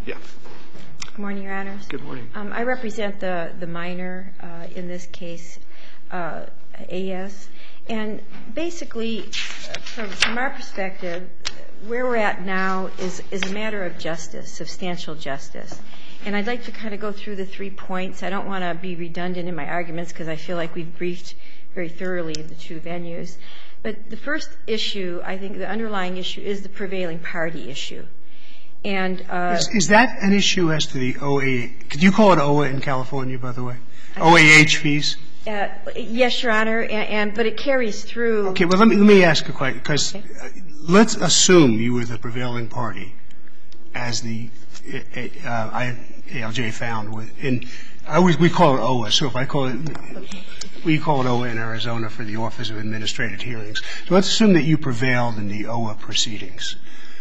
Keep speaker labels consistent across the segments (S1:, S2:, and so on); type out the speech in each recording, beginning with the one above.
S1: Yeah.
S2: Good morning, Your Honors.
S1: Good morning.
S2: I represent the minor in this case, A.S. And basically, from our perspective, where we're at now is a matter of justice, substantial justice. And I'd like to kind of go through the 3 points. I don't want to be redundant in my arguments because I feel like we've briefed very thoroughly the two venues. But the first issue, I think the underlying issue, is the prevailing party issue. And
S1: is that an issue as to the OAH? Could you call it OAH in California, by the way? OAH fees?
S2: Yes, Your Honor, but it carries through.
S1: Okay, well, let me ask a question, because let's assume you were the prevailing party, as the ALJ found. We call it OAH, so if I call it, we call it OAH in Arizona for the Office of Administrative Hearings. So let's assume that you prevailed in the OAH proceedings.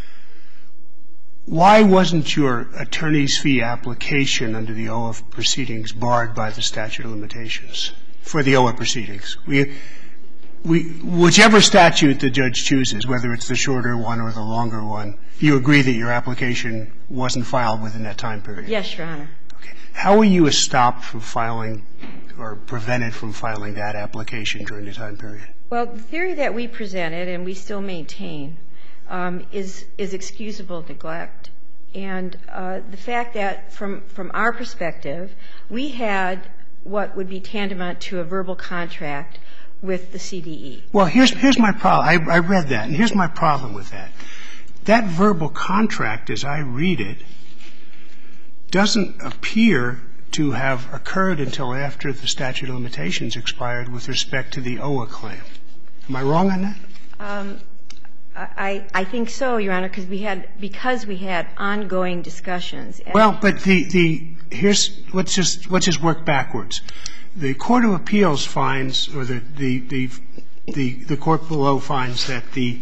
S1: Why wasn't your attorney's fee application under the OAH proceedings barred by the statute of limitations for the OAH proceedings? Whichever statute the judge chooses, whether it's the shorter one or the longer one, you agree that your application wasn't filed within that time period?
S2: Yes, Your Honor.
S1: Okay. How were you stopped from filing or prevented from filing that application during the time period?
S2: Well, the theory that we presented, and we still maintain, is excusable neglect. And the fact that from our perspective, we had what would be tantamount to a verbal contract with the CDE.
S1: Well, here's my problem. I read that, and here's my problem with that. That verbal contract, as I read it, doesn't appear to have occurred until after the statute of limitations expired with respect to the OAH claim. Am I wrong on that?
S2: I think so, Your Honor, because we had ongoing discussions.
S1: Well, but here's let's just work backwards. The Court of Appeals finds, or the court below finds that the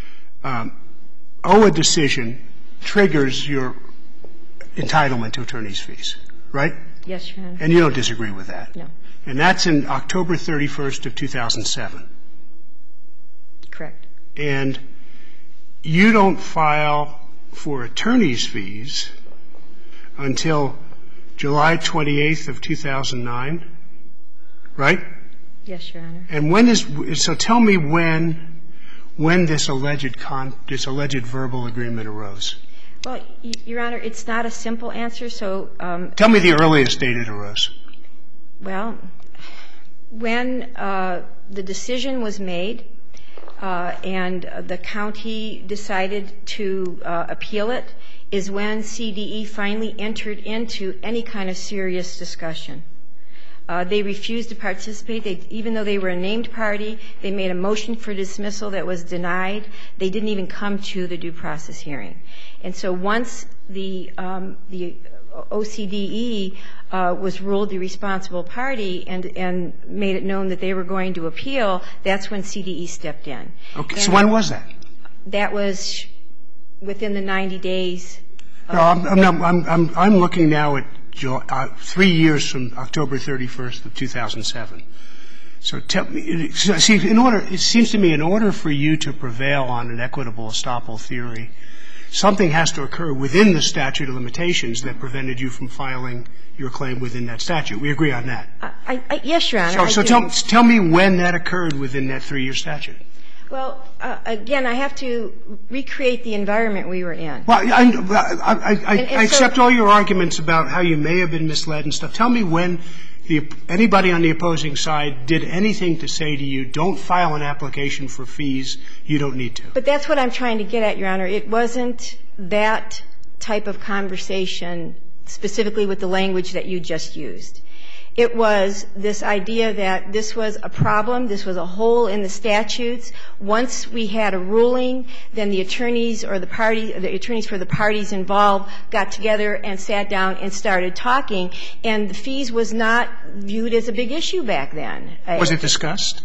S1: OAH decision triggers your entitlement to attorney's fees, right?
S2: Yes, Your Honor.
S1: And you don't disagree with that?
S2: No.
S1: And that's in October 31st of 2007?
S2: Correct.
S1: And you don't file for attorney's fees until July 28th of 2009, right?
S2: Yes, Your Honor.
S1: And so tell me when this alleged verbal agreement arose.
S2: Well, Your Honor, it's not a simple answer, so
S1: tell me the earliest date it arose.
S2: Well, when the decision was made and the county decided to appeal it is when CDE finally entered into any kind of serious discussion. They refused to participate. Even though they were a named party, they made a motion for dismissal that was denied. They didn't even come to the due process hearing. And so once the OCDE was ruled the responsible party and made it known that they were going to appeal, that's when CDE stepped in.
S1: Okay. So when was that?
S2: That was within the 90 days.
S1: No, I'm looking now at 3 years from October 31st of 2007. So tell me, see, it seems to me in order for you to prevail on an equitable estoppel theory, something has to occur within the statute of limitations that prevented you from filing your claim within that statute. We agree on that?
S2: Yes, Your Honor.
S1: So tell me when that occurred within that 3-year statute.
S2: Well, again, I have to recreate the environment we were in.
S1: Well, I accept all your arguments about how you may have been misled and stuff. Tell me when anybody on the opposing side did anything to say to you, don't file an application for fees, you don't need to. But
S2: that's what I'm trying to get at, Your Honor. It wasn't that type of conversation specifically with the language that you just used. It was this idea that this was a problem, this was a hole in the statutes. Once we had a ruling, then the attorneys for the parties involved got together and sat down and started talking, and the fees was not viewed as a big issue back then.
S1: Was it discussed?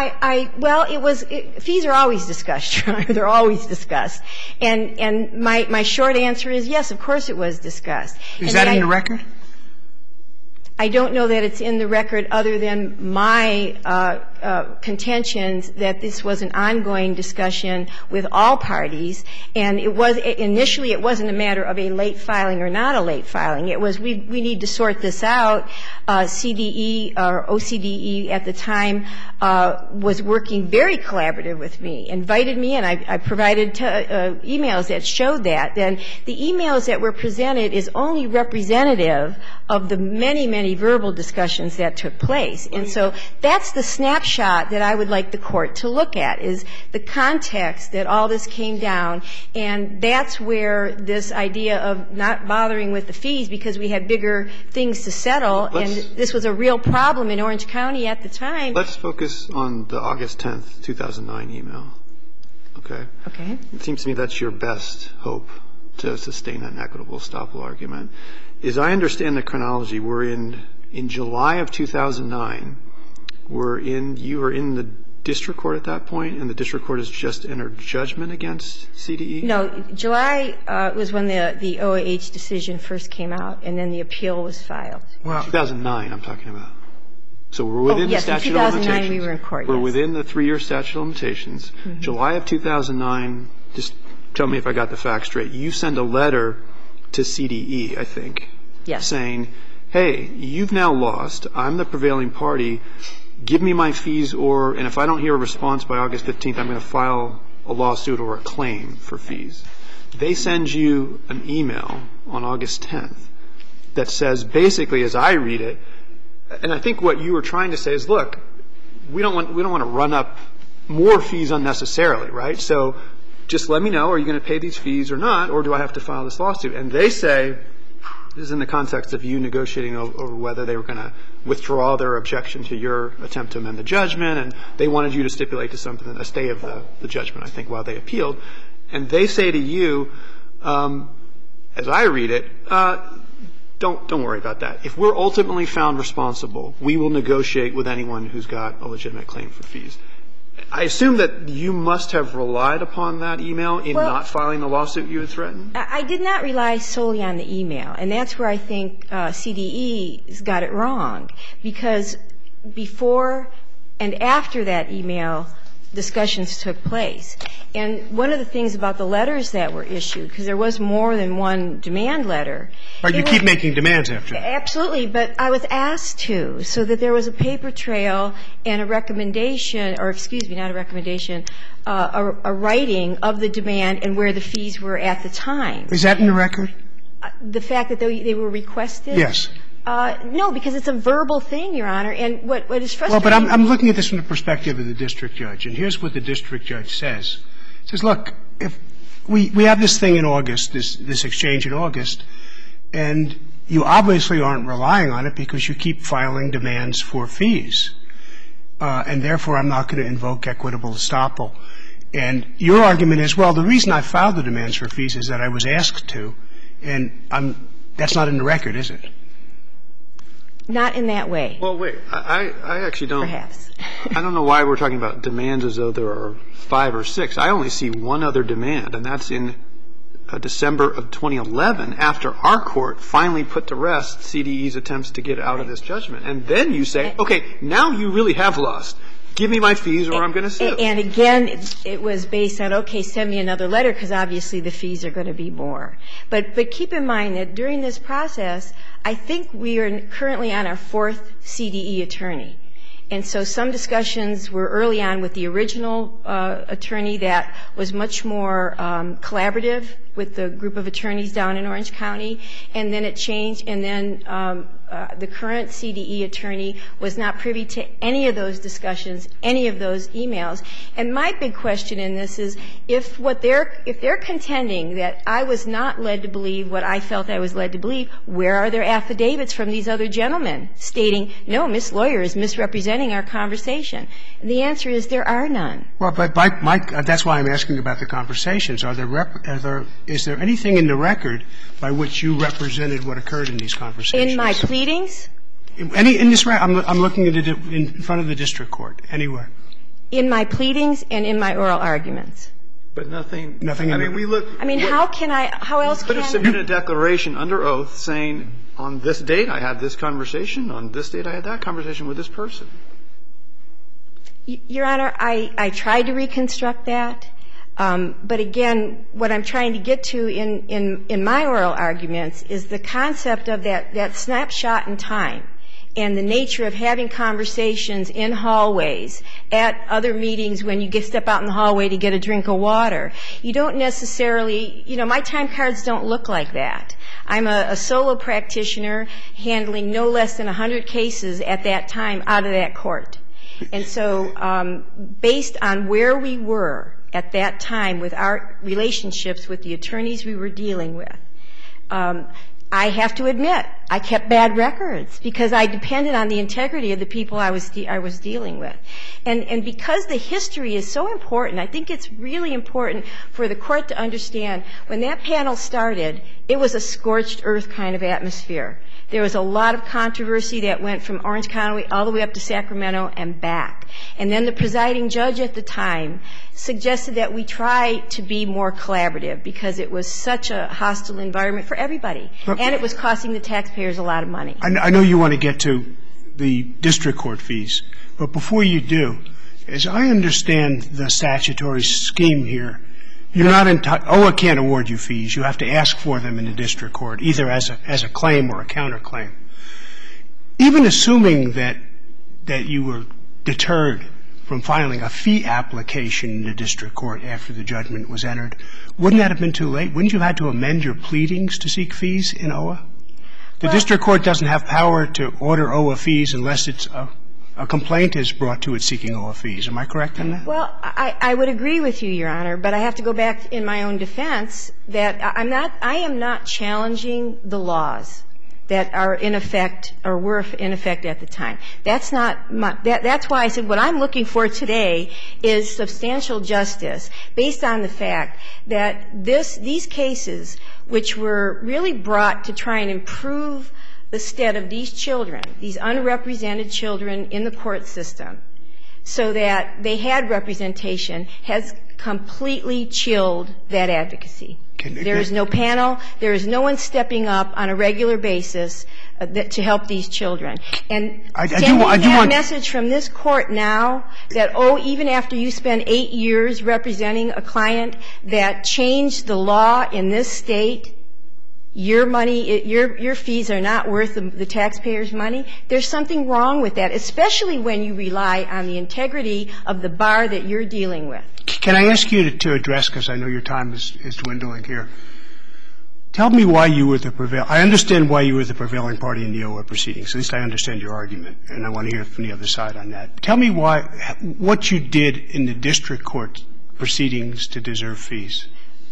S2: Fees are always discussed, Your Honor. They're always discussed. And my short answer is yes, of course it was discussed.
S1: Is that in the record?
S2: I don't know that it's in the record other than my contentions that this was an ongoing discussion with all parties, and it was initially it wasn't a matter of a late filing or not a late filing. It was we need to sort this out. CDE or OCDE at the time was working very collaborative with me, invited me, and I provided emails that showed that. And the emails that were presented is only representative of the many, many verbal discussions that took place. And so that's the snapshot that I would like the Court to look at, is the context that all this came down. And that's where this idea of not bothering with the fees because we had bigger things to settle, and this was a real problem in Orange County at the time.
S3: Let's focus on the August 10th, 2009 email. Okay?
S2: Okay.
S3: It seems to me that's your best hope to sustain an equitable estoppel argument. As I understand the chronology, we're in July of 2009. You were in the district court at that point, and the district court has just entered judgment against CDE?
S2: No. July was when the OAH decision first came out, and then the appeal was filed.
S3: Well, 2009 I'm talking about. So we're within the statute of limitations.
S2: Yes, in 2009 we were in court,
S3: We're
S2: yes.
S3: within the 3-year statute of limitations. Mm-hmm. July of 2009, just tell me if I got the facts straight. You send a letter to CDE, I think,
S2: yes,
S3: saying, hey, you've now lost. I'm the prevailing party. Give me my fees, and if I don't hear a response by August 15th, I'm going to file a lawsuit or a claim for fees. They send you an email on August 10th that says, basically, as I read it, and I think what you were trying to say is, look, we don't want to run up more fees unnecessarily, right? So just let me know, are you going to pay these fees or not, or do I have to file this lawsuit? And they say, this is in the context of you negotiating over whether they were going to withdraw their objection to your attempt to amend the judgment, and they wanted you to stipulate to something, a stay of the judgment, I think, while they appealed. And they say to you, as I read it, don't worry about that. If we're ultimately found responsible, we will negotiate with anyone who's got a legitimate claim for fees. I assume that you must have relied upon that email in not filing the lawsuit you had threatened?
S2: I did not rely solely on the email, and that's where I think CDE's got it wrong, because before and after that email, discussions took place. And one of the things about the letters that were issued, because there was more than one demand letter.
S1: But you keep making demands after that.
S2: Absolutely. But I was asked to, so that there was a paper trail and a recommendation, or excuse me, not a recommendation, a writing of the demand and where the fees were at the time.
S1: Is that in the record?
S2: The fact that they were requested?
S1: Yes.
S2: No, because it's a verbal thing, Your Honor. And what is frustrating.
S1: Well, but I'm looking at this from the perspective of the district judge. And here's what the district judge says. He says, look, if we have this thing in August, this exchange in August, and you obviously aren't relying on it because you keep filing demands for fees. And therefore, I'm not going to invoke equitable estoppel. And your argument is, well, the reason I filed the demands for fees is that I was asked to. And that's not in the record, is it?
S2: Not in that way.
S3: Well, wait. I actually don't.
S2: Perhaps.
S3: I don't know why we're talking about demands as though there are 5 or 6. I only see one other demand, and that's in December of 2011, after our court finally put to rest CDE's attempts to get out of this judgment. And then you say, okay, now you really have lost. Give me my fees or I'm going to sue.
S2: And again, it was based on, okay, send me another letter because obviously the fees are going to be more. But keep in mind that during this process, I think we are currently on our 4th CDE attorney. And so some discussions were early on with the original attorney that was much more collaborative with the group of attorneys down in Orange County. And then it changed. And then the current CDE attorney was not privy to any of those discussions, any of those emails. And my big question in this is if they're contending that I was not led to believe what I felt I was led to believe, where are their affidavits from these other gentlemen stating, no, Miss Lawyer is misrepresenting our conversation? And the answer is there are none.
S1: Well, but that's why I'm asking about the conversations. Is there anything in the record by which you represented what occurred in these conversations?
S2: In my pleadings?
S1: In this record, I'm looking at it in front of the district court. Anywhere.
S2: In my pleadings and in my oral arguments.
S3: But nothing.
S1: Nothing.
S3: I mean, we look.
S2: I mean, how else can I?
S3: You could have submitted a declaration under oath saying, on this date I had this conversation, on this date I had that conversation with this person.
S2: Your Honor, I tried to reconstruct that. But again, what I'm trying to get to in my oral arguments is the concept of that snapshot in time and the nature of having conversations in hallways, at other meetings when you step out in the hallway to get a drink of water. You don't necessarily, my time cards don't look like that. I'm a solo practitioner handling no less than 100 cases at that time out of that court. And so based on where we were at that time with our relationships with the attorneys we were dealing with, I have to admit, I kept bad records because I depended on the integrity of the people I was dealing with. And because the history is so important, I think it's really important for the court to understand when that panel started, it was a scorched earth kind of atmosphere. There was a lot of controversy that went from Orange County all the way up to Sacramento and back. And then the presiding judge at the time suggested that we try to be more collaborative because it was such a hostile environment for everybody. And it was costing the taxpayers a lot of money.
S1: I know you want to get to the district court fees, but before you do, as I understand the statutory scheme here, you're not OA can't award you fees. You have to ask for them in the district court, either as a claim or a counterclaim. Even assuming that you were deterred from filing a fee application in the district court after the judgment was entered, wouldn't that have been too late? Wouldn't you have had to amend your pleadings to seek fees in OA? The district court doesn't have power to order OA fees unless it's a complaint is brought to it seeking OA fees. Am I correct in that?
S2: Well, I would agree with you, Your Honor, but I have to go back in my own defense that I am not challenging the laws that are in effect or were in effect at the time. That's why I said what I'm looking for today is substantial justice based on the fact that these cases, which were really brought to try and improve the state of these children, these unrepresented children in the court system, so that they had representation, has completely chilled that advocacy. There is no panel. There is no one stepping up on a regular basis to help these children. And sending that message from this court now that, even after you spend 8 years representing a client that changed the law in this state, your money, your fees are not worth the taxpayers' money. There's something wrong with that, especially when you rely on the integrity of the bar that you're dealing with.
S1: Can I ask you to address, because I know your time is dwindling here, tell me why you were I understand why you were the prevailing party in the OA proceedings. At least I understand your argument, and I want to hear from the other side on that. Tell me what you did in the district court proceedings to deserve fees.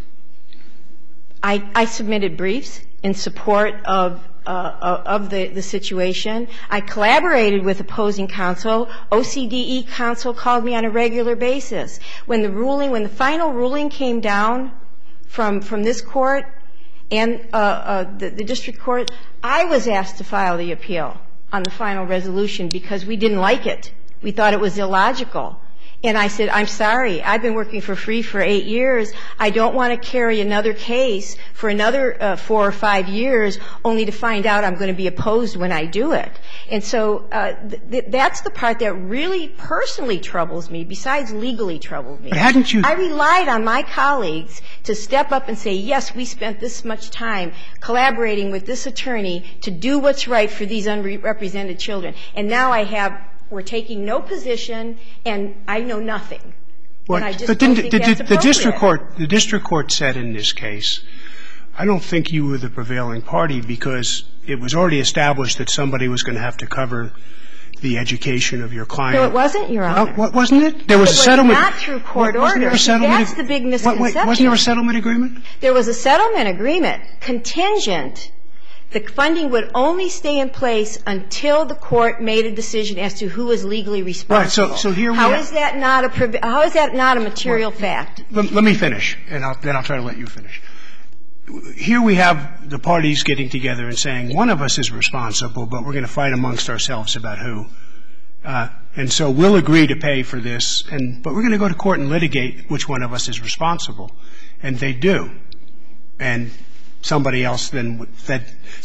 S2: I submitted briefs in support of the situation. I collaborated with opposing counsel. OCDE counsel called me on a regular basis. When the final ruling came down from this court and the district court, I was asked to file the appeal on the final resolution because we didn't like it. We thought it was illogical. And I said, I'm sorry, I've been working for free for 8 years. I don't want to carry another case for another 4 or 5 years only to find out I'm going to be opposed when I do it. And so that's the part that really personally troubles me, besides legally troubles me.
S1: But hadn't you?
S2: I relied on my colleagues to step up and say, yes, we spent this much time collaborating with this attorney to do what's right for these unrepresented children. And now we're taking no position, and I know nothing. And I just don't think that's appropriate.
S1: The district court said in this case, I don't think you were the prevailing party because it was already established that somebody was going to have to cover the education of your client.
S2: No, it wasn't, Your Honor.
S1: Wasn't it? There was a settlement.
S2: It was not through court order. That's the big misconception.
S1: Wasn't there a settlement agreement?
S2: There was a settlement agreement contingent. The funding would only stay in place until the court made a decision as to who was legally responsible.
S1: Right. So here we
S2: How is that not a material fact?
S1: Let me finish, and then I'll try to let you finish. Here we have the parties getting together and saying one of us is responsible, but we're going to fight amongst ourselves about who. And so we'll agree to pay for this, but we're going to go to court and litigate which one of us is responsible. And they do. And somebody else that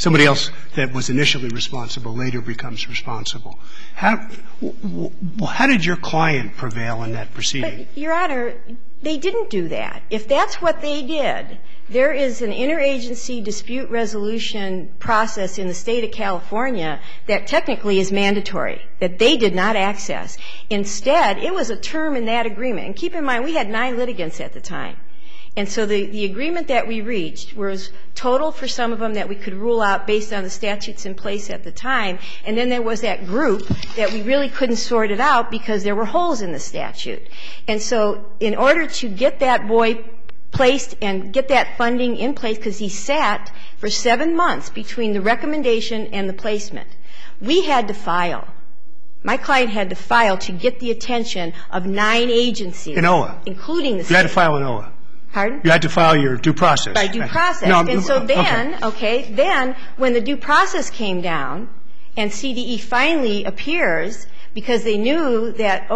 S1: was initially responsible later becomes responsible. How did your client prevail in that proceeding?
S2: But, Your Honor, they didn't do that. If that's what they did, there is an interagency dispute resolution process in the State of California that technically is mandatory, that they did not access. Instead, it was a term in that agreement. And keep in mind, we had 9 litigants at the time. And so the agreement that we reached was total for some of them that we could rule out based on the statutes in place at the time. And then there was that group that we really couldn't sort it out because there were holes in the statute. And so in order to get that boy placed and get that funding in place, because he sat for 7 months between the recommendation and the placement, we had to file. My client had to file to get the attention of 9 agencies.
S1: In OA?
S2: Including the State.
S1: You had to file in OA?
S2: Pardon?
S1: You had to file your due process.
S2: By due process.
S1: No,
S2: and so then, then when the due process came down and CDE finally appears, because they knew that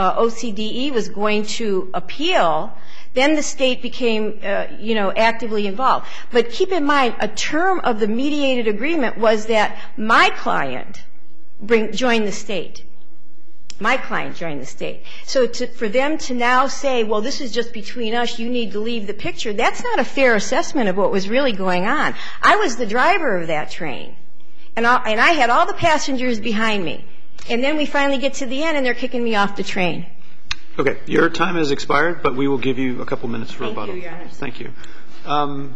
S2: OCDE was going to appeal, then the State became, actively involved. But keep in mind, a term of the mediated agreement was that my client joined the State. My client joined the State. So for them to now say, well, this is just between us, you need to leave the picture, that's not a fair assessment of what was really going on. I was the driver of that train. And I had all the passengers behind me. And then we finally get to the end, and they're kicking me off the train.
S3: Okay. Your time has expired, but we will give you a couple minutes for rebuttal.
S2: Thank you, Your Honor.
S3: Thank you.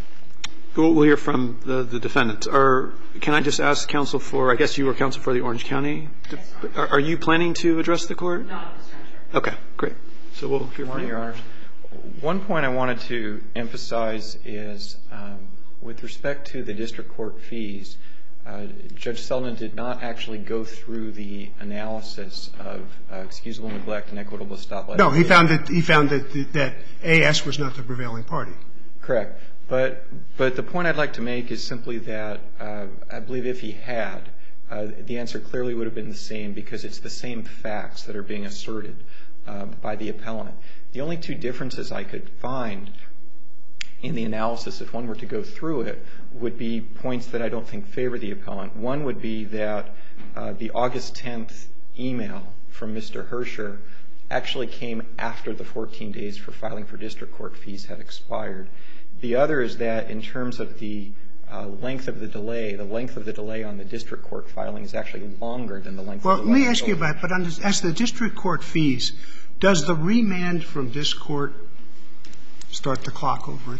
S3: We'll hear from the defendant. Can I just ask counsel for, I guess you were counsel for the Orange County. Are you planning to address the court?
S2: No, I'm sure.
S3: Okay, great. So we'll hear from you.
S4: Your Honor. One point I wanted to emphasize is with respect to the district court fees, Judge Selden did not actually go through the analysis of excusable neglect and equitable stop.
S1: No, he found that AS was not the prevailing party.
S4: Correct. But the point I'd like to make is simply that I believe if he had, the answer clearly would have been the same, because it's the same facts that are being asserted by the appellant. The only 2 differences I could find in the analysis, if one were to go through it, would be points that I don't think favor the appellant. One would be that the August 10th email from Mr. Herscher actually came after the 14 days for filing for district court fees had expired. The other is that in terms of the length of the delay on the district court filing is actually longer than the length of the delay.
S1: Well, let me ask you about, but as the district court fees, does the remand from this court start the clock over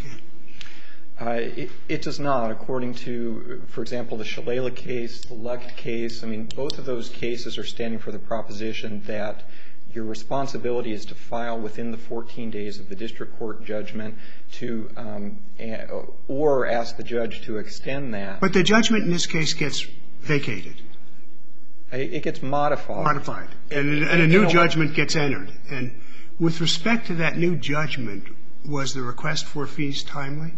S1: again?
S4: It does not, according to, for example, the Shalala case, the Lucht case. I mean, both of those cases are standing for the proposition that your responsibility is to file within the 14 days of the district court judgment or ask the judge to extend that.
S1: But the judgment in this case gets vacated.
S4: It gets modified.
S1: Modified. And a new judgment gets entered. And with respect to that new judgment, was the request for fees timely?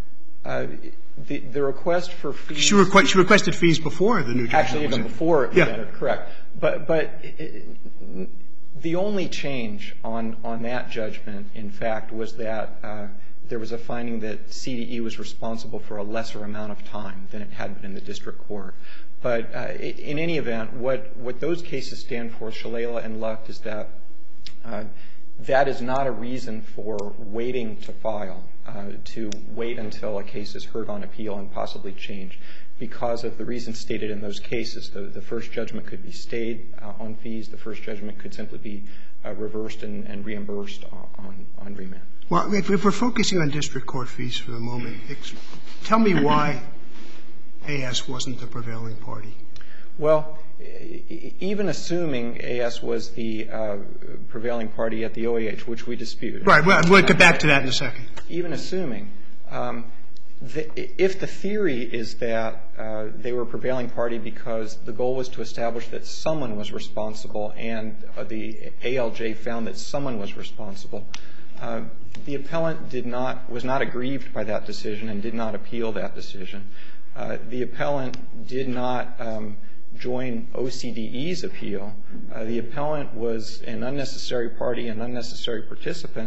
S4: The request for fees.
S1: She requested fees before the new judgment.
S4: Actually, even before it was entered, correct. But the only change on that judgment, in fact, was that there was a finding that CDE was responsible for a lesser amount of time than it had been in the district court. But in any event, what those cases stand for, Shalala and Lucht, is that that is not a reason for waiting to file, to wait until a case is heard on appeal and possibly change. Because of the reasons stated in those cases, the first judgment could be stayed on fees. The first judgment could simply be reversed and reimbursed on remand.
S1: Well, if we're focusing on district court fees for the moment, tell me why AS wasn't the prevailing party.
S4: Well, even assuming AS was the prevailing party at the OAH, which we dispute.
S1: Right. Well, we'll get back to that in a second.
S4: Even assuming, if the theory is that they were a prevailing party because the goal was to establish that someone was responsible and the ALJ found that someone was responsible, the appellant was not aggrieved by that decision and did not appeal that decision. The appellant did not join OCDE's appeal. The appellant was an unnecessary party, an unnecessary participant,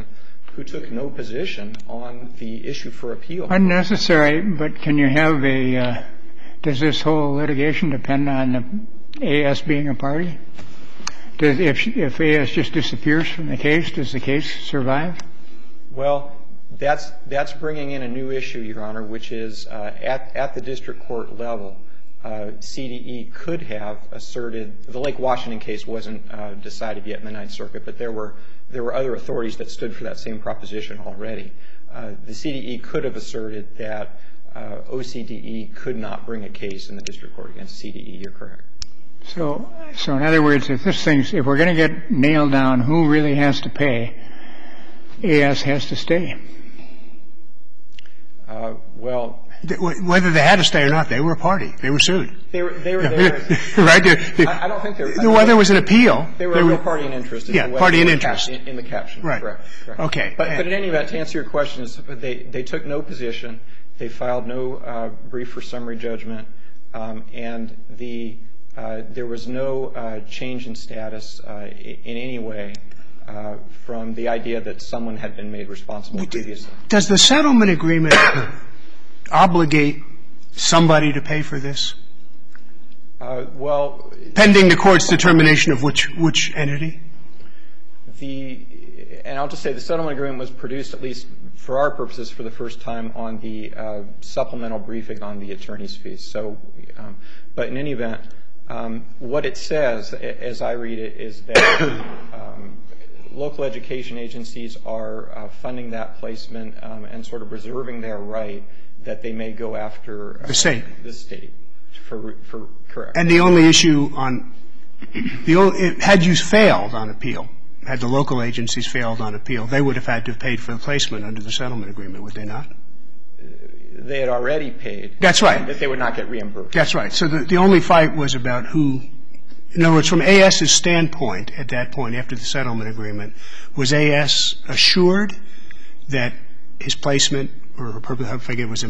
S4: who took no position on the issue for appeal.
S5: Unnecessary, but can you have does this whole litigation depend on the AS being a party? If AS just disappears from the case, does the case survive?
S4: Well, that's bringing in a new issue, Your Honor, which is at the district court level, CDE could have asserted the Lake Washington case wasn't decided yet in the Ninth Circuit, but there were other authorities that stood for that same proposition already. The CDE could have asserted that OCDE could not bring a case in the district court against CDE. You're correct.
S5: So in other words, if we're going to get nailed down who really has to pay, AS has to stay.
S4: Well,
S1: whether they had to stay or not, they were a party. They were sued.
S4: They were there.
S1: Right?
S4: I don't think they were.
S1: Well, there was an appeal.
S4: They were a real party in interest.
S1: Yeah, party in interest.
S4: In the caption.
S1: Right.
S4: Correct.
S1: Okay.
S4: But in any event, to answer your question, they took no position. They filed no brief for summary judgment, and there was no change in status in any way from the idea that someone had been made responsible previously.
S1: Does the settlement agreement obligate somebody to pay for this?
S4: Well,
S1: pending the court's determination of which entity?
S4: And I'll just say the settlement agreement was produced, at least for our purposes, for the first time on the supplemental briefing on the attorney's fees. So, but in any event, what it says, as I read it, is that local education agencies are funding that placement and sort of reserving their right that they may go after
S1: the state.
S4: The state for correct.
S1: And the only issue on had you failed on appeal, had the local agencies failed on appeal, they would have had to have paid for the placement under the settlement agreement, would they not?
S4: They had already paid.
S1: That's right.
S4: That they would not get reimbursed.
S1: That's right. So the only fight was about who. In other words, from AS's standpoint at that point after the settlement agreement, was AS assured that his placement, or I forget it was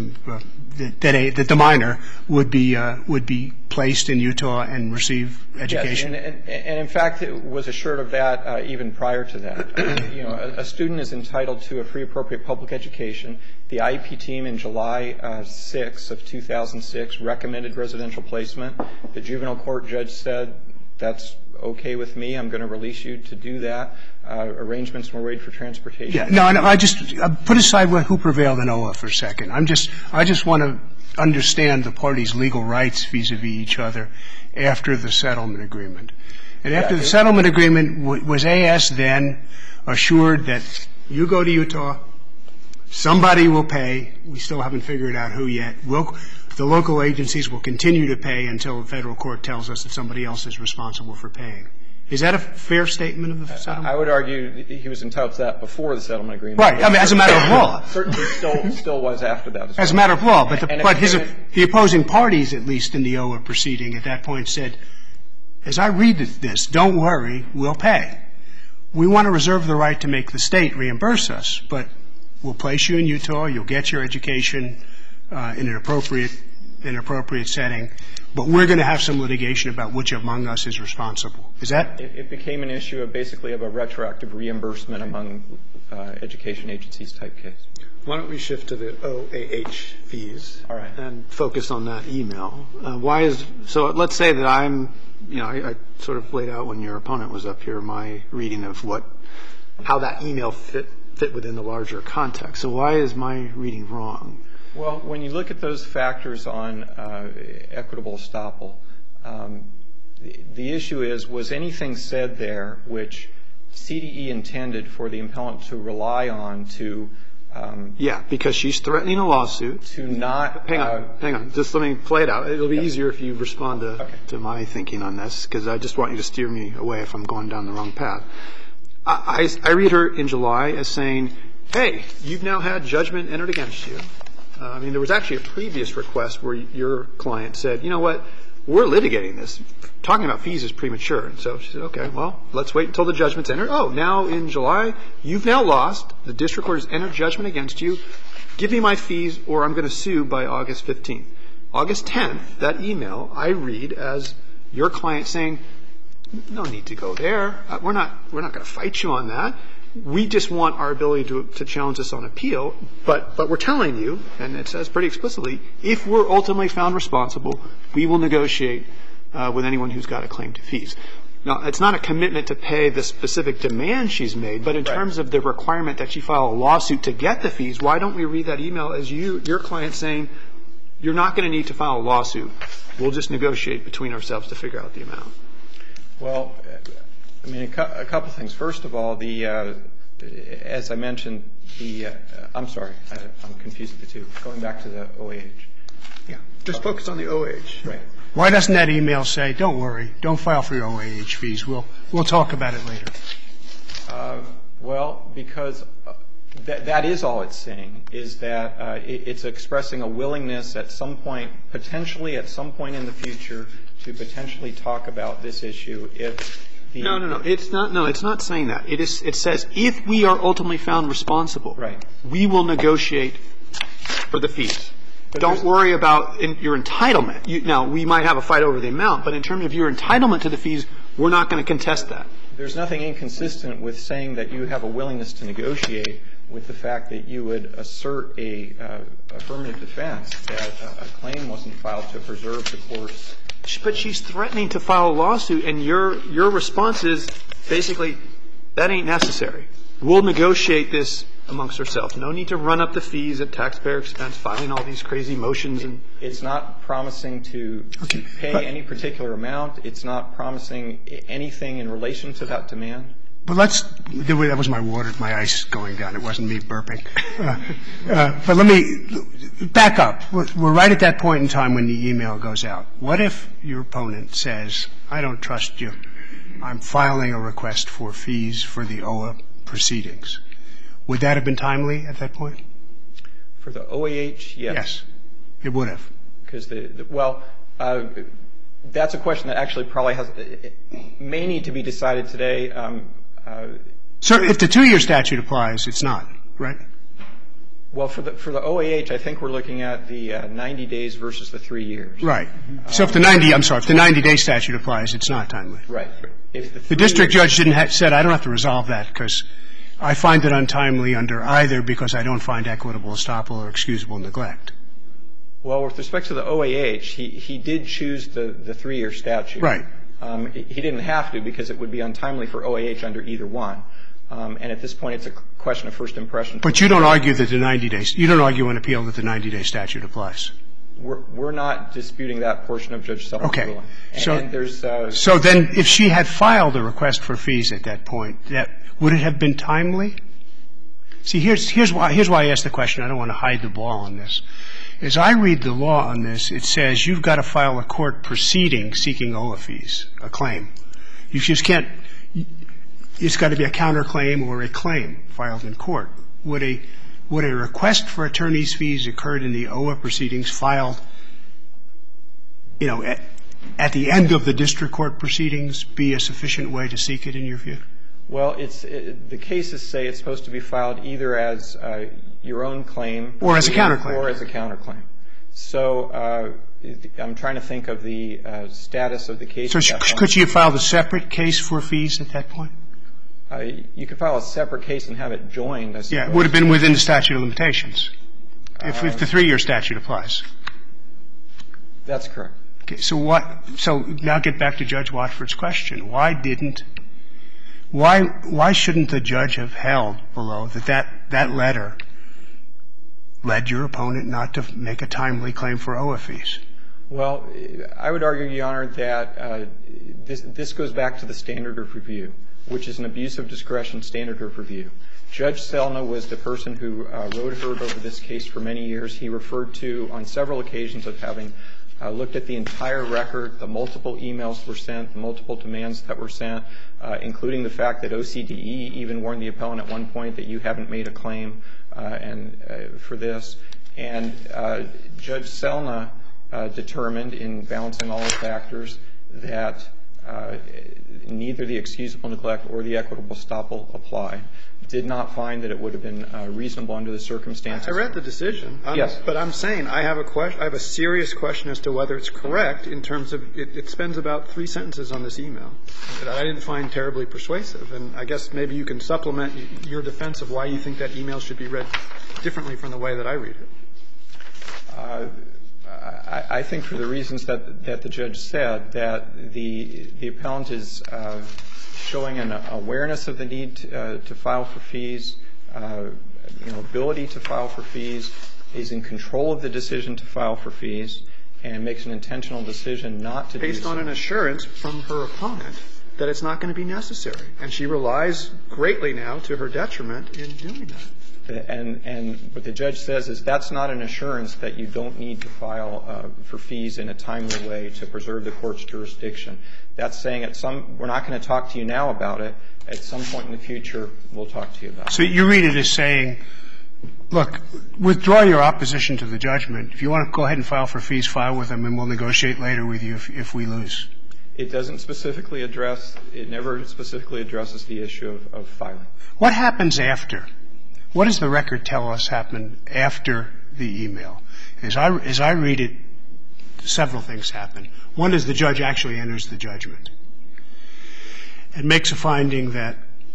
S1: that the minor would be placed in Utah and receive education?
S4: Yes, and in fact, it was assured of that even prior to that. You know, a student is entitled to a free appropriate public education. The IEP team in July 6 of 2006 recommended residential placement. The juvenile court judge said, that's okay with me. I'm going to release you to do that. Arrangements were made for transportation.
S1: Yeah. No, I just put aside who prevailed in OA for a second. I just want to understand the parties' legal rights vis-a-vis each other after the settlement agreement. And after the settlement agreement, was AS then assured that you go to Utah, somebody will pay. We still haven't figured out who yet. The local agencies will continue to pay until the federal court tells us that somebody else is responsible for paying. Is that a fair statement of the settlement?
S4: I would argue he was entitled to that before the settlement agreement.
S1: Right. I mean, as a matter of law.
S4: Certainly still was after that.
S1: As a matter of law. But the opposing parties, at least in the OA proceeding at that point, said, as I read this, don't worry, we'll pay. We want to reserve the right to make the state reimburse us, but we'll place you in Utah, you'll get your education in an appropriate setting, but we're going to have some litigation about which among us is responsible. Is that?
S4: It became an issue of basically of a retroactive reimbursement among education agencies type case.
S3: Why don't we shift to the OAH fees?
S4: All right.
S3: And focus on that email. So let's say that I sort of laid out when your opponent was up here my reading of how that email fit within the larger context. So why is my reading wrong?
S4: Well, when you look at those factors on equitable estoppel, the issue is, was anything said there which CDE intended for the appellant to rely on to
S3: yeah, because she's threatening a lawsuit.
S4: To not
S3: hang on. Just let me play it out. It'll be easier if you respond to my thinking on this, because I just want you to steer me away if I'm going down the wrong path. I read her in July as saying, hey, you've now had judgment entered against you. I mean, there was actually a previous request where your client said, you know what, we're litigating this. Talking about fees is premature. And so she said, okay, well, let's wait until the judgment's entered. Oh, now in July, you've now lost. The district court has entered judgment against you. Give me my fees or I'm going to sue by August 15th. August 10th, that email I read as your client saying, no need to go there. We're not going to fight you on that. we just want our ability to challenge this on appeal, but we're telling you, and it says pretty explicitly, if we're ultimately found responsible, we will negotiate with anyone who's got a claim to fees. Now, it's not a commitment to pay the specific demand she's made, but in terms of the requirement that she file a lawsuit to get the fees, why don't we read that email as your client saying, you're not going to need to file a lawsuit. We'll just negotiate between ourselves to figure out the amount.
S4: Well, I mean, a couple things. First of all, as I mentioned, I'm sorry, I'm confused with the two. Going back to the OAH.
S3: Yeah, just focus on the OAH.
S4: Right.
S1: Why doesn't that email say, don't worry, don't file for your OAH fees. We'll talk about it later.
S4: Well, because that is all it's saying, is that it's expressing a willingness at some point, potentially at some point in the future, to potentially talk about this issue if the...
S3: No. It's not saying that. It says if we are ultimately found responsible,
S4: right,
S3: we will negotiate for the fees. But don't worry about your entitlement. Now, we might have a fight over the amount, but in terms of your entitlement to the fees, we're not going to contest that.
S4: There's nothing inconsistent with saying that you have a willingness to negotiate with the fact that you would assert a affirmative defense that a claim wasn't filed to preserve the court's...
S3: But she's threatening to file a lawsuit, and your response is basically, that ain't necessary. We'll negotiate this amongst ourselves. No need to run up the fees at taxpayer expense, filing all these crazy motions. And
S4: it's not promising to pay any particular amount. It's not promising anything in relation to that demand.
S1: But that was my ice going down. It wasn't me burping. But let me back up. We're right at that point in time when the email goes out. What if your opponent says, I don't trust you. I'm filing a request for fees for the OA proceedings. Would that have been timely at that point?
S4: For the OAH, yes.
S1: Yes, it would have.
S4: Because that's a question that actually probably may need to be decided today.
S1: So if the 2-year statute applies, it's not, right?
S4: Well, for the OAH, I think we're looking at the 90 days versus the 3 years.
S1: Right. So if the 90-day statute applies, it's not timely.
S4: Right. If
S1: the district judge said, I don't have to resolve that because I find it untimely under either because I don't find equitable estoppel or excusable neglect.
S4: Well, with respect to the OAH, he did choose the 3-year statute.
S1: Right.
S4: He didn't have to because it would be untimely for OAH under either one. And at this point, it's a question of first impression.
S1: But you don't argue that the 90 days – you don't argue on appeal that the 90-day statute applies?
S4: We're not disputing that portion of Judge Sullivan's ruling.
S1: Okay. So then if she had filed a request for fees at that point, would it have been timely? See, here's why I asked the question. I don't want to hide the ball on this. As I read the law on this, it says you've got to file a court proceeding seeking OA fees, a claim. You just can't – it's got to be a counterclaim or a claim filed in court. Would a request for attorney's fees occurred in the OA proceedings filed, at the end of the district court proceedings be a sufficient way to seek it in your view?
S4: Well, the cases say it's supposed to be filed either as your own claim
S1: or as a counterclaim.
S4: Or as a counterclaim. So I'm trying to think of the status of the case.
S1: So could she have filed a separate case for fees at that point?
S4: You could file a separate case and have it joined. I suppose.
S1: Yeah, it would have been within the statute of limitations if the 3-year statute applies.
S4: That's correct.
S1: Okay. So now get back to Judge Watford's question. Why shouldn't the judge have held below that letter led your opponent not to make a timely claim for OA fees?
S4: Well, I would argue, Your Honor, that this goes back to the standard of review, which is an abuse of discretion standard of review. Judge Selna was the person who wrote herd over this case for many years. He referred to on several occasions of having looked at the entire record, the multiple emails were sent, the multiple demands that were sent, including the fact that OCDE even warned the appellant at one point that you haven't made a claim for this. And Judge Selna determined in balancing all the factors that neither the excusable neglect or the equitable estoppel applied. did not find that it would have been reasonable under the circumstances.
S3: I read the decision.
S4: Yes.
S3: But I'm saying I have a serious question as to whether it's correct in terms of it spends about 3 sentences on this email that I didn't find terribly persuasive. And I guess maybe you can supplement your defense of why you think that email should be read differently from the way that I read it.
S4: I think for the reasons that the judge said, that the appellant is showing an awareness of the need to file for fees, ability to file for fees, is in control of the decision to file for fees, and makes an intentional decision not to do so.
S3: Based on an assurance from her opponent that it's not going to be necessary. And she relies greatly now to her detriment in doing that.
S4: And what the judge says is that's not an assurance that you don't need to file for fees in a timely way to preserve the court's jurisdiction. That's saying we're not going to talk to you now about it. At some point in the future, we'll talk to you about it.
S1: So you read it as saying, look, withdraw your opposition to the judgment. If you want to go ahead and file for fees, file with them, and we'll negotiate later with you if we lose.
S4: It doesn't specifically address – it never specifically addresses the issue of filing.
S1: What happens after? What does the record tell us happened after the email? As I read it, several things happen. One is the judge actually enters the judgment and makes a finding that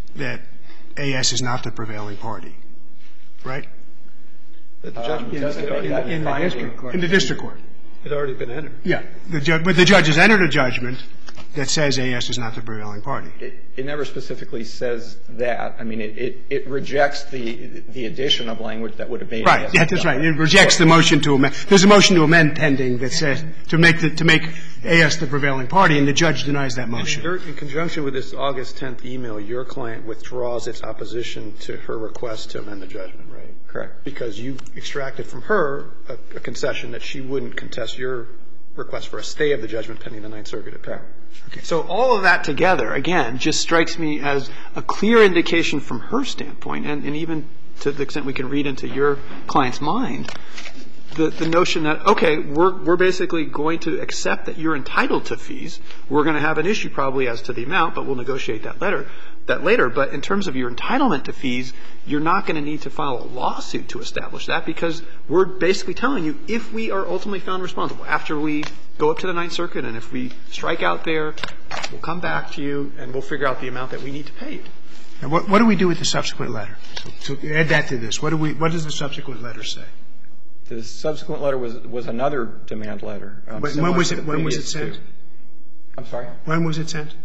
S1: AS is not the prevailing party, right?
S3: That the judgment
S5: In the district court.
S1: In the district court.
S3: had already been entered.
S1: Yeah. But the judge has entered a judgment that says AS is not the prevailing party.
S4: It never specifically says that. I mean, it rejects the addition of language that would have made
S1: Right. Yeah, that's right. It rejects the motion to amend. There's a motion to amend pending that says to make AS the prevailing party, and the judge denies that motion.
S3: In conjunction with this August 10th email, your client withdraws its opposition to her request to amend the judgment, right?
S4: Correct.
S3: Because you extracted from her a concession that she wouldn't contest your request for a stay of the judgment pending the Ninth Circuit appeal.
S1: Okay.
S3: So all of that together, again, just strikes me as a clear indication from her standpoint, and even to the extent we can read into your client's mind, the notion that, okay, we're basically going to accept that you're entitled to fees. We're going to have an issue probably as to the amount, but we'll negotiate that later. But in terms of your entitlement to fees, you're not going to need to file a lawsuit to establish that, because we're basically telling you if we are ultimately found responsible after we go up to the Ninth Circuit, and if we strike out there, we'll come back to you and we'll figure out the amount that we need to pay you.
S1: Now, what do we do with the subsequent letter? So add that to this. What does the subsequent letter say?
S4: The subsequent letter was another demand letter.
S1: When was it sent?
S4: I'm sorry?
S1: When was it sent?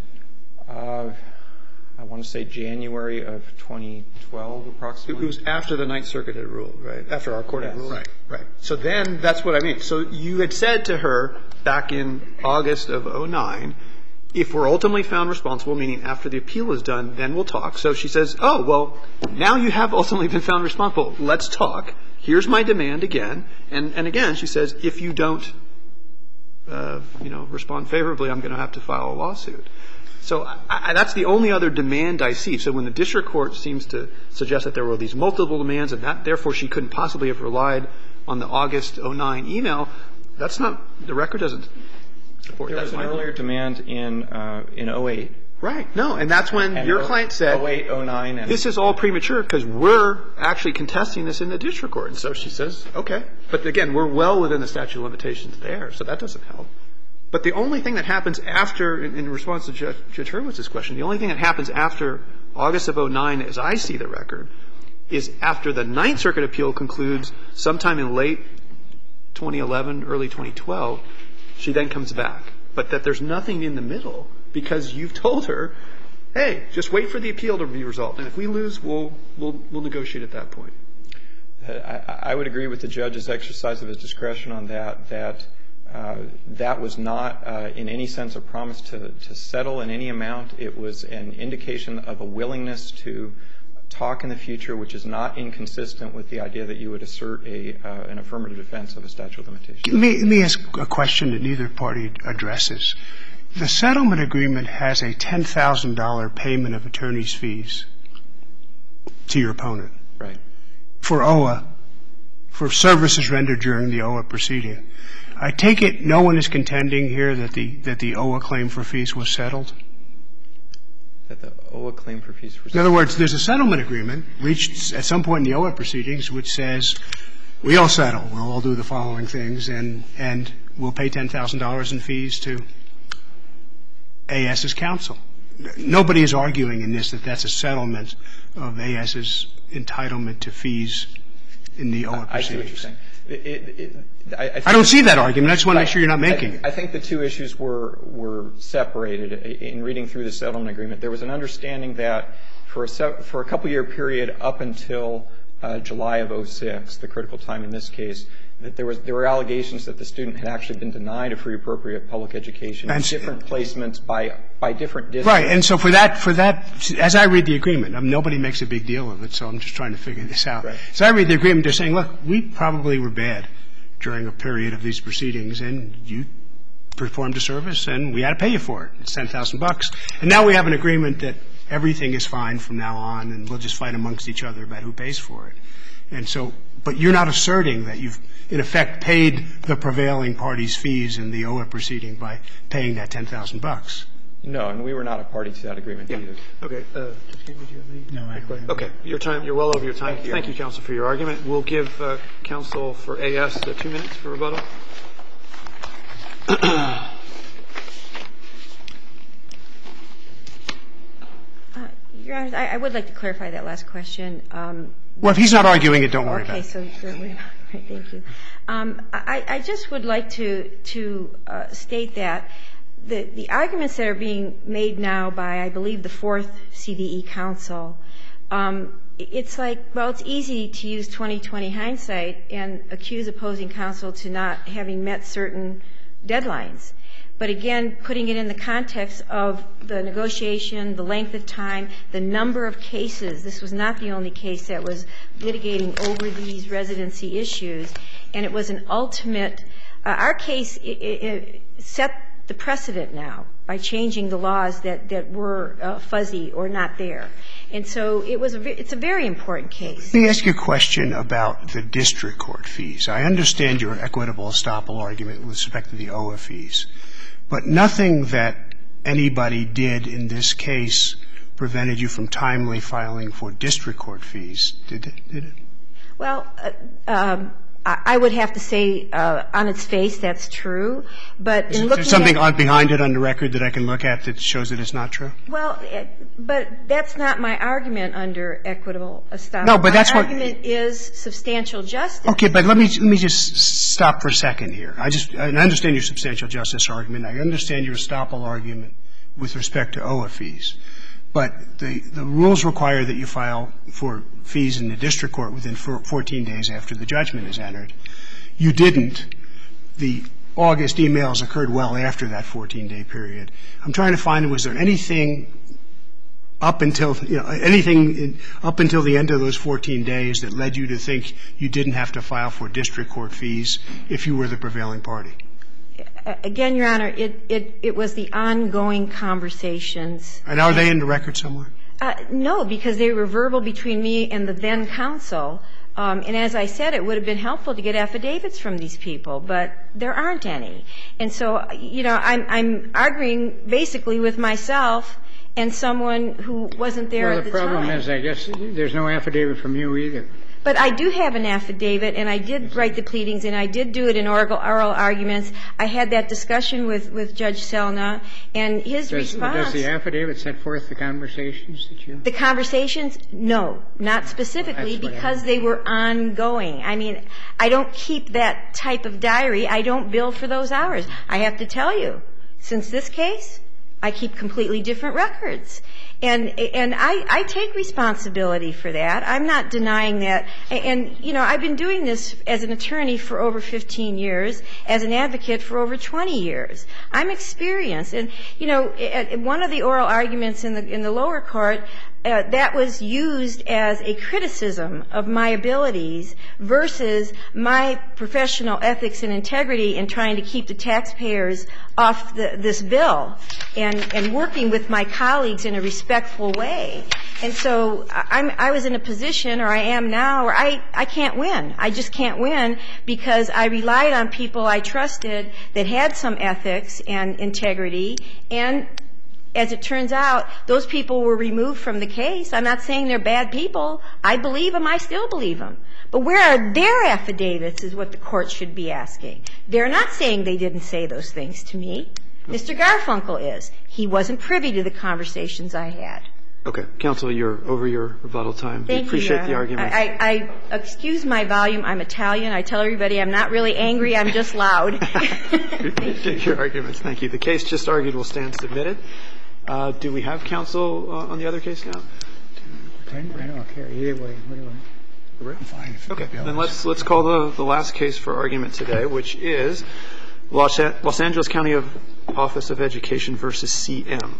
S4: I want to say January of 2012, approximately.
S3: It was after the Ninth Circuit had ruled, right? After our court had ruled.
S1: Right.
S3: Right. So then that's what I mean. So you had said to her back in August of 2009, if we're ultimately found responsible, meaning after the appeal is done, then we'll talk. So she says, oh, well, now you have ultimately been found responsible. Let's talk. Here's my demand again. And again, she says, if you don't, respond favorably, I'm going to have to file a lawsuit. So that's the only other demand I see. So when the district court seems to suggest that there were these multiple demands and that therefore she couldn't possibly have relied on the August 2009 email, that's not – the record doesn't support that.
S4: There was an earlier demand in 2008.
S3: Right. No. And that's when your client said,
S4: 2008, 2009.
S3: This is all premature because we're actually contesting this in the district court. And so she says, okay. But again, we're well within the statute of limitations there, so that doesn't help. But the only thing that happens after, in response to Judge Hurwitz's question, the only thing that happens after August of 2009, as I see the record, is after the Ninth Circuit appeal concludes sometime in late 2011, early 2012, she then comes back. But that there's nothing in the middle because you've told her, hey, just wait for the appeal to be resolved. And if we lose, we'll negotiate at that point.
S4: I would agree with the judge's exercise of his discretion on that was not in any sense a promise to settle in any amount. It was an indication of a willingness to talk in the future, which is not inconsistent with the idea that you would assert an affirmative defense of a statute of limitations.
S1: Let me ask a question that neither party addresses. The settlement agreement has a $10,000 payment of attorney's fees to your opponent.
S4: Right.
S1: For OA, for services rendered during the OA proceeding. I take it no one is contending here that the OA claim for fees was settled?
S4: That the OA claim for fees.
S1: In other words, there's a settlement agreement reached at some point in the OA proceedings which says we all settle. We'll all do the following things, and we'll pay $10,000 in fees to AS's counsel. Nobody is arguing in this that that's a settlement of AS's entitlement to fees in the OA proceedings.
S4: I see what you're saying.
S1: I don't see that argument. I just want to make sure you're not making it.
S4: I think the two issues were separated in reading through the settlement agreement. There was an understanding that for a couple-year period up until July of 2006, the critical time in this case, that there were allegations that the student had actually been denied a free appropriate public education in different placements by different districts.
S1: Right. And so for that, as I read the agreement, nobody makes a big deal of it, so I'm just trying to figure this out. Right. As I read the agreement, they're saying, look, we probably were bad during a period of these proceedings, and you performed a service, and we had to pay you for it. It's $10,000. And now we have an agreement that everything is fine from now on, and we'll just fight amongst each other about who pays for it. And so, but you're not asserting that you've, in effect, paid the prevailing party's fees in the OA proceeding by paying that $10,000.
S4: No, and we were not a party to that agreement either.
S3: Okay. Did you have any?
S5: No, I couldn't.
S3: Okay. You're well over your time. Thank you, counsel, for your argument. We'll give counsel for AS 2 minutes for rebuttal.
S2: Your Honor, I would like to clarify that last question.
S1: Well, if he's not arguing it, don't worry about it.
S2: Okay, so certainly. Thank you. I just would like to state that the arguments that are being made now by, I believe, the fourth CDE counsel, it's like, well, it's easy to use 20/20 hindsight and accuse opposing counsel to not having met certain deadlines. But again, putting it in the context of the negotiation, the length of time, the number of cases. This was not the only case that was litigating over these residency issues. And it was an ultimate our case set the precedent now by changing the laws that were fuzzy or not there. And so it's a very important case.
S1: Let me ask you a question about the district court fees. I understand your equitable estoppel argument with respect to the OA fees. But nothing that anybody did in this case prevented you from timely filing for district court fees, did it?
S2: Well, I would have to say on its face that's true. But in looking at
S1: Is there something behind it on the record that I can look at that shows that it's not true?
S2: Well, but that's not my argument under equitable estoppel.
S1: No, but that's
S2: my
S1: what
S2: argument is substantial justice.
S1: Okay, but let me just stop for a second here. I understand your substantial justice argument. I understand your estoppel argument with respect to OA fees. But the rules require that you file for fees in the district court within 14 days after the judgment is entered. You didn't. The August emails occurred well after that 14-day period. I'm trying to find, was there anything up until, anything up until the end of those 14 days that led you to think you didn't have to file for district court fees if you were the prevailing party?
S2: Again, Your Honor, it was the ongoing conversations.
S1: And are they in the record somewhere?
S2: No, because they were verbal between me and the then counsel. And as I said, it would have been helpful to get affidavits from these people, but there aren't any. And so, I'm arguing basically with myself and someone who wasn't there at the time.
S5: Well, the problem is, I guess, there's no affidavit from you either.
S2: But I do have an affidavit, and I did write the pleadings, and I did do it in oral arguments. I had that discussion with Judge Selna, and his response.
S5: Does the affidavit set forth the conversations that you?
S2: The conversations? No, not specifically, because they were ongoing. I mean, I don't keep that type of diary. I don't bill for those hours. I have to tell you, since this case, I keep completely different records. And I take responsibility for that. I'm not denying that. And, I've been doing this as an attorney for over 15 years, as an advocate for over 20 years. I'm experienced. And, one of the oral arguments in the lower court, that was used as a criticism of my abilities versus my professional ethics and integrity in trying to keep the taxpayers off this bill and working with my colleagues in a respectful way. And so I was in a position, or I am now, where I can't win. I just can't win because I relied on people I trusted that had some ethics and integrity and As it turns out, those people were removed from the case. I'm not saying they're bad people. I believe them. I still believe them. But where are their affidavits is what the court should be asking. They're not saying they didn't say those things to me. Mr. Garfunkel is. He wasn't privy to the conversations I had.
S3: Okay. Counsel, you're over your rebuttal time.
S2: Thank you.
S3: Appreciate the argument.
S2: I excuse my volume. I'm Italian. I tell everybody I'm not really angry. I'm just loud.
S3: Appreciate your arguments. Thank you. The case just argued will stand submitted. Do we have counsel on the other case now?
S5: I don't care either way.
S1: Fine.
S3: Okay. Then let's call the last case for argument today, which is Los Angeles County Office of Education versus CM.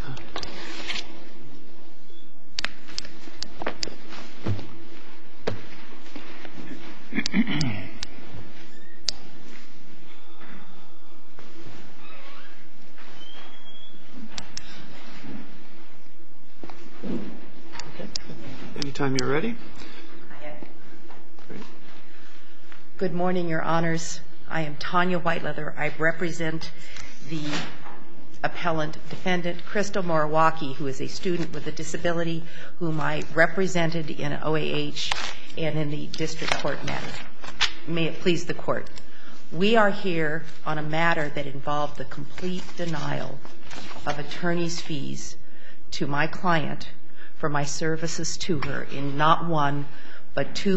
S3: Anytime you're ready.
S6: Good morning, Your Honors. I am Tanya Whiteleather. I represent the appellant defendant, Crystal Moriwaki, who is a student with a disability whom I represented in OAH and in the district court matter. May it please the Court. We are here on a matter that involved the complete denial of attorney's fees to my client for my services to her in not one but two